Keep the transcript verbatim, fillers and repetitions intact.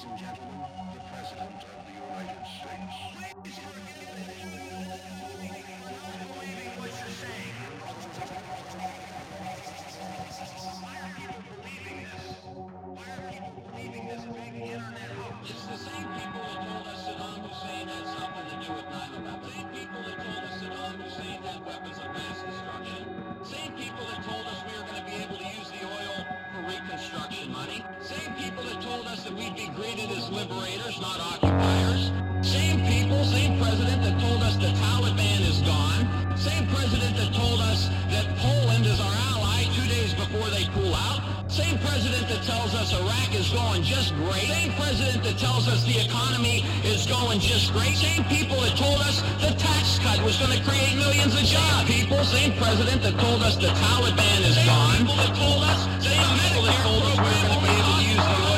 Ladies and gentlemen, the President of the United States. Please forgive me for believing what you're saying. Why are people believing this? Why are people believing this big internet hoax? It's the same people that told us Saddam Hussein had something to do with nine eleven. Same people that told us Saddam Hussein had weapons of mass destruction. Same people that told us we were going to be able to use the oil for reconstruction money. Same people that told us that we'd be greeted as liberators, not occupiers. Same people, same president that told us the Taliban is gone. Same president that told us that Poland is our ally two days before they pull out. Same president that tells us Iraq is going just great. Same president that tells us the economy is going just great. Same people that told us the tax cut was going to create millions of jobs. Same people, same president that told us the Taliban is gone. Same people that told us, same people that told us we were going to be able to use the